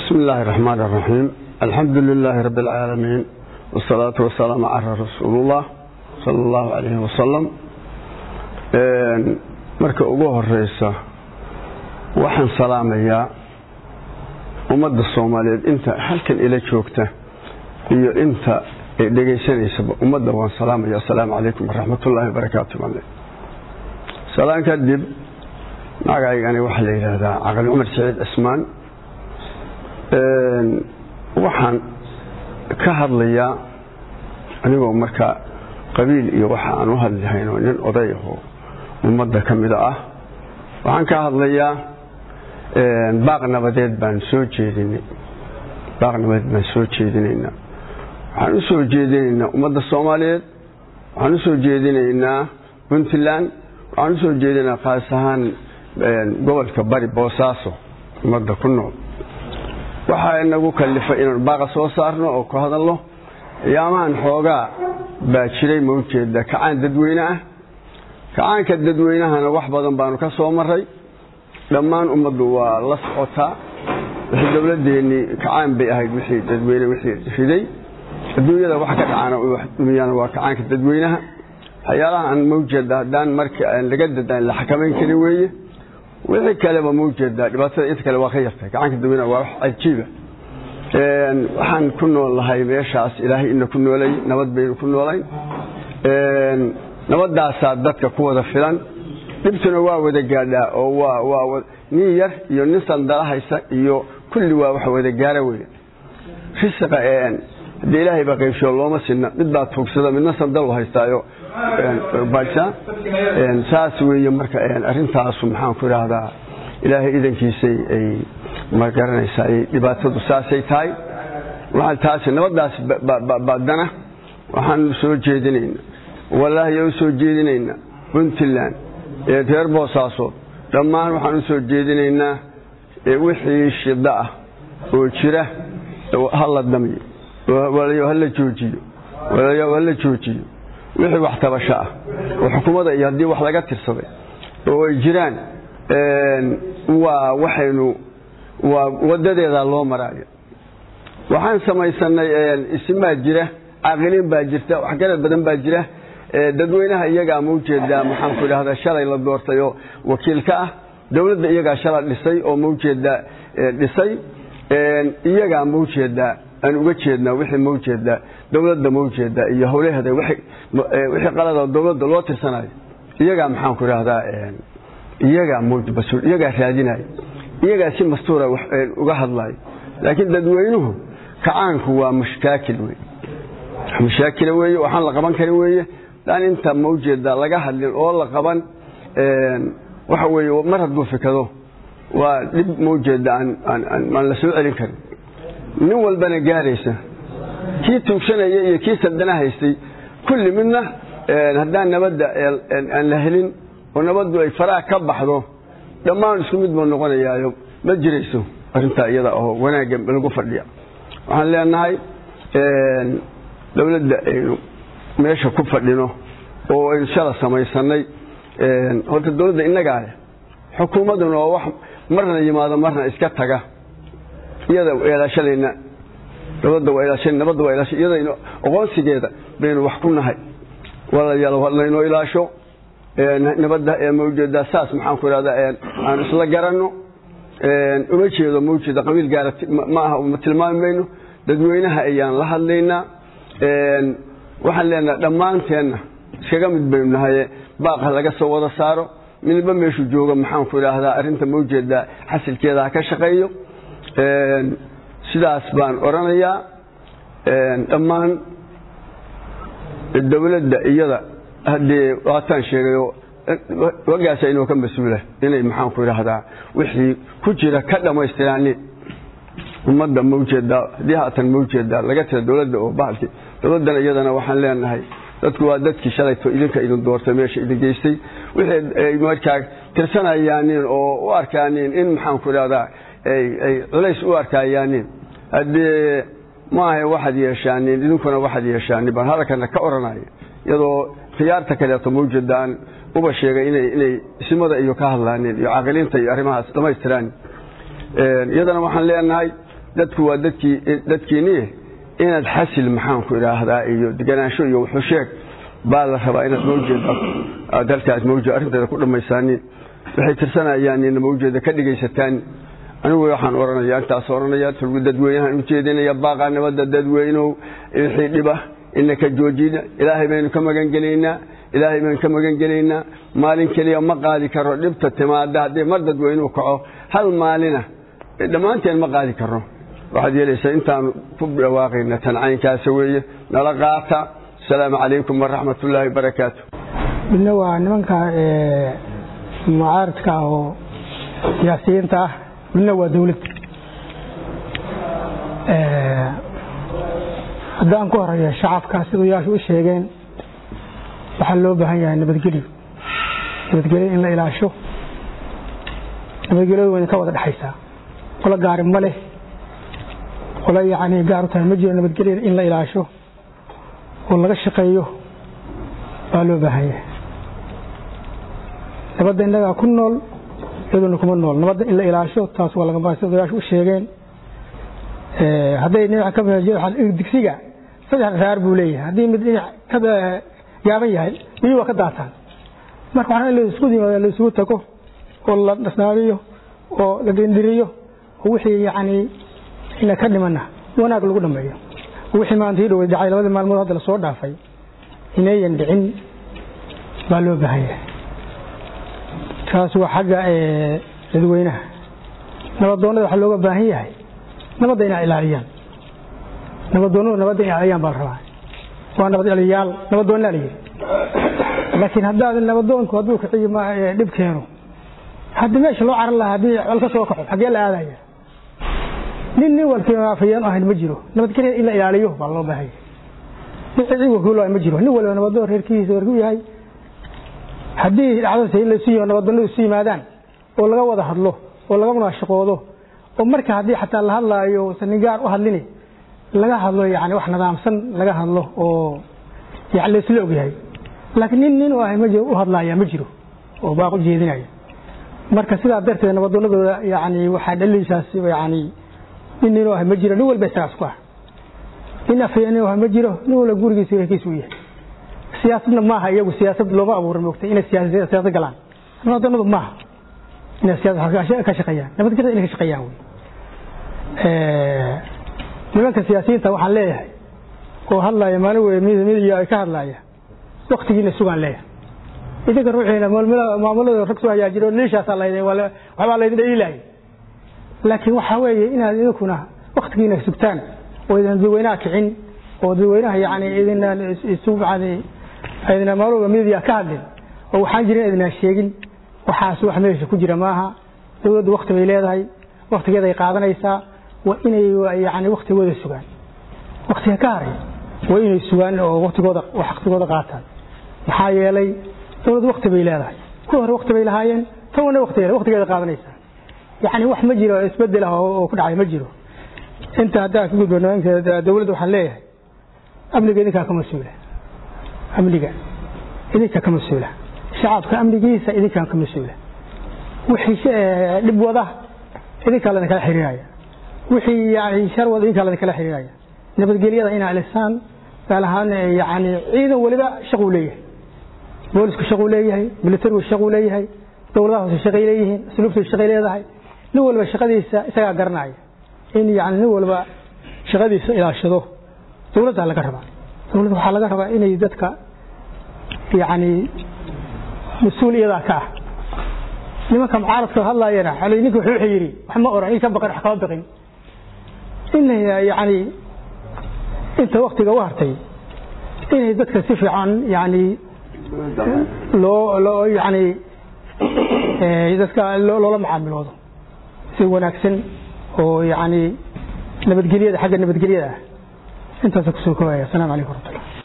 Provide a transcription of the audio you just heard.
بسم الله الرحمن الرحيم. الحمد لله رب العالمين والصلاة والسلام على رسول الله صلى الله عليه وسلم. marka ugu horeysa waxaan salaamayaa ummadda Soomaaliyeed inta halkan ila joogta iyo inta dhageysanaysa ummadda waan salaamayaa. Assalaamu alaykum warahmatullaahi wabarakaatuh. salaanka dib magacaygani waxa la yiraahdaa Aqal Umar Saciid Asmaan. waxaan ka hadlayaa anigoo marka qabiil iyo waxa aan u hadlayno nin oday ah ummadda kamida ah. waxaan ka hadlayaa baaq nabadeed baan soo jeedinay. waxaan u soo jeedinaynaa ummadda Soomaaliyeed, waxaan u soo jeedinaynaa Puntland, waxaan u soo jeedinaynaa qaas ahaan gobolka Bari Boosaaso ummadda ku nool. waxa inagu kalifay inaan baaqa soo saarno oo ku hadalno yaamahan xoogaa baa jiray mawjeeda kacaan dadweynaha. kacaanka dadweynahana wax badan baanu ka soo maray. dhammaan ummaddu waa la socotaa. wixii dawladeeni kacaan bay ahayd, wixii dadweyne wixii riday adduunyada wax ka dhacana dunyana waa kacaanka dadweynaha. hay'adaha aan mawjeeda hadaan marka aan laga dadaan la xakameyn kari weeye. wixii kale ba mawjeeda dhibaatada inta kale waa ka yartay. kacaanka dadweynaha waa wax cajiib ah. waxaan ku noolahay meeshaas ilaahay inna ku noolay nabad baynu ku noolayn. nabadaasa dadka ku wada filan. dibtuna waa wada gaadhaa oo waa nin yar iyo nin sandalahaysa iyo kulli waa wax wada gaara weeye. risqa hadii ilaahay ba qaybsho looma sinna mid baa tuugsada midna sandal haystaayo baasha saas weeye. marka arintaas maxaan ku raahdaa ilaahay idankiisay ay ma garanaysaa dhibaatadu saasay tahay. waxaan taas nabadaas baadana waxaan soo jeedinaynaa wallaahi oo soo jeedinaynaa Puntland reer Boosaaso dhammaan waxaan soo jeedinaynaa wixii shida ah oo jira hal damiyo wala joojiyo wixii wax tabasha ah oo xukuumadda iyo hadii wax laga tirsaday oo ay jiraan waxaynu wadadeeda loo maraayo. waxaan samaysanay ismaa jira aqalin baa jirta wax kale badan baa jira. dadweynaha iyaga mawjeeda maxaan ku raahdaa shalay la doortay oo wakiilka ah dawladda iyaga shalay dhisay oo mawjeeda dhisay iyaga mawjeeda aan uga jeednaa wixii mawjeeda dawladda mawjeeda iyo hawlaheeda wixii qalada dawladda loo tirsanayo iyaga maxaan ku raahdaa iyaga mawjbasuul iyaga raadinay iyaga si mastuura wax uga hadlay. laakiin dadweynuhu kacaanku waa mushtaakil weeye waxaan la qaban karin weeye. daan inta mawjeeda laga hadlin oo la qaban waxa weeye mar haduu fikado waa dib mawjeeda aan la soo celin karin. nin walbana gaaraysa kii tuugsanaya iyo kii sadana haystay kulli midna hadaan nabadda aan la helin oo nabaddu ay faraa ka baxdo dhammaan isku mid buu noqonayaa. ma jirayso arinta iyada oo wanaaga lagu fadhiya. waxaan leenahay dawladda aynu meesha ku fadhino oo insha Allah samaysanay horta dawladda inaga ah xukuumaduna oo wax marna yimaado marna iska taga iyada ilaashadeena dawladda waa ilaashan nabadda waa ilaashan iyada aqoonsigeeda baynu wax ku nahay walaalayaal walayno ilaasho nabadda mawjeeda saas maxaan ku raahdaa aan isla garanno. uma jeedo mawjeeda qabiil gaar ma aha uma tilmaamayno dadweynaha ayaan la hadlaynaa. waxaan leenahay dhammaanteena iskaga mid baynu nahay baaqa laga soo wada saaro midba meeshu jooga maxaan ku raahdaa arinta mawjeeda xasilkeeda ka shaqeeyo. sidaas baan oranayaa. dhammaan dawladda iyada hadii waataan sheegayo wagaas inuu ka mas'uula inay maxaan ku raahdaa wixii ku jira ka dhameystiraan ummadda mawjeeda hadii haatan mawjeeda laga tira dawladda oo baalki dawladdan iyadana waxaan leenahay dadku waa dadkii shalayto idinka idin doortay meesha idin geystay wixii ay markaa tirsanayaan oo u arkaan in maxaan ku raahdaa ay culays u arkaayaan hadii ma aha waxad yeeshaan idinkuna waxad yeeshaan baan halkana ka oranay iyadoo khiyaarta kale to mawjeedaan uba sheegay inay ismada iyo ka hadlaaneen iyo aqalinta iyo arrimahaas dhameystiraan. iyadana waxaan leenahay dadku waa dadkiini inaad xasil maxaan ku idhaahdaa iyo deganaansho iyo wuxuu sheeg baa la rabaa inaad mawjeeda dalkaas mawjeeda arrinteeda ku dhammaysaaniin waxay tirsanayaan in mawjeeda ka dhigaysataan anigu waxaan oranayaa intaas oranayaa tulgu dadweynahan u jeedinaya baaqa nabadda dadweynuhu wixii dhiba inaka joojina ilaahay baynu ka magan gelaynaa maalin kaliya ma qaadi karo dhibta timaada haddii mar dadweynuhu kaco hal maalina dhammaanteen ma qaadi karo waxaad yeelaysaa intaan ku dhawaaqayna tan caynkaas weeye nala qaata assalaamu calaykum waraxmatullaahi wabarakaatu midna waa nimanka mucaaradka oo siyaasiyiinta ah midna waa dawladda haddaan ku horeeya shacabka sidayaashu u sheegeen waxaa loo baahan yahay nabadgelyo in la ilaasho nabadgelyadu wayna ka wada dhexaysaa qola gaari ma leh qola yacni gaar u tahay ma jiro nabadgelyo in la ilaasho oo laga shaqeeyo baa loo baahan yahay nabadda innagaa ku nool iyaduna kuma nool nabadda in la ilaasho taas waa laga baahan sidayaashu u sheegeen hadday dhinac ka digsiga saddex raar buu leeyahay haddii mid dhinac ka gaaban yahay biyuhu waa ka daataan marka waxaa in la isku yimaado la isugu tago oo la dhasnaabiyo oo la dindiriyo oo wixii yacni ina ka dhimana wanaag lagu dhameeyo wixii maanta ii dhoway dhacay labada maalmood hadda la soo dhaafay inayan dhicin baa loo baahan yahay taas waa xagga dadweynaha nabadoonnada waxaa looga baahan yahay nabadda inay ilaaliyaan nabadoonnadu nabadda inay ilaaliyaan baa la rabaa waa nabad ilaaliyaal nabadoonnaa la yidhi laakiin haddaad nabadoonku hadduu kiciyo dhib keeno haddii meesha loo caran lahaa haddii col ka soo kaxo xaggee la aadaya nin walkii afayeen ahayn ma jiro nabadgelya in la ilaaliyo baa loo baahan yahay nin cid wakiilo ma jiro nin walba nabadoon reerkiisa warku yahay haddii dhacdada in la siiyo nabadoonnadu isu yimaadaan oo laga wada hadlo oo laga munaashaqoodo oo marka haddii xataa la hadlaayo sanin gaar u hadlini laga hadlo yani wax nidaamsan laga hadlo oo yani la isla ogyahay laakiin nin oo ahay ma jiro u hadlaaya ma jiro oo baaq u jeedinaya marka sidaa darteed nabadoonnadooda yani waxaa dhaliisaas yani nin oo ahay ma jiro nin walba isaas ku ah nin afayeen oo ma jiro nin walba gurigiisa reerkiisa u yahay siyaasadna maaha iyagu siyaasad looma abuurin moogtay inay siyaasad galaan nabadoonnadu maaha inay siyaasad ka shaqeeyaan nabadgelyo inay ka shaqeeyaan wey nimanka siyaasiyiinta waxaan leeyahay oo hadlaya maalin wey midiya ay ka hadlaya waqtigiina sugaan leeyahay idinka ruuxiina maamulada rag soo hayaajiro liishaasaa waxbaa laydin dhaliilaayay laakiin waxaa weeye inaad idinkuna waqtigiina sugtaan oo idin dadweynaha kicin oo dadweynaha yani idinaan idina maalooba midiya ka hadlin oo waxaan jirin idinaan sheegin waxaas wax meesha ku jira maaha dawladdu waqti bay leedahay waqtigeeda ay qaadanaysaa waa inay yani waqtigooda sugaan waqtiga ka haray waa inay sugaan oo waqtigooda qaataan maxaa yeelay dawladdu waqti bay leedahay kuwa hore waqti bay lahaayeen tawana waqtigeeda qaadanaysaa yani wax ma jiro isbedel ah oo ku dhacay ma jiro inta haddaa ka gudbo dawladda waxaan leeyahay amniga idinkaa ka mas-uula amniga idinka ka mas-uula shacabka amnigiisa idinkaan ka mas-uula wixii dhib wada idinkaa ladin kala xiriiraya wixii yani shar wada idinkaa ladin kala xiriiraya nabadgelyada inaa ilisaan gaar ahaan yani ciidan waliba shaquu leeyahay boolisku shaquu leeyahay militarigu shaquu leeyahay dowladaha hoose shaqay leeyihiin asluubtu shaqay leedahay nin walba shaqadiisa isagaa garanaya in yani nin walba shaqadiisa ilaashado dowladda laga rabaa dowladda waxaa laga rabaa inay dadka yani mas-uuliyada ka ah nimanka mucaaradka hadlaayana xalay ninka wuxuu yiri wax ma oran in ka baqan wax ka baqin in yani inta waqtiga u hartay inay dadka si fiican yani loo yani dadka loola macaamiloodo si wanaagsan oo yani nabadgelyada xagga nabadgelyada intaas ku soo koobaya. Assalaamu calaykum.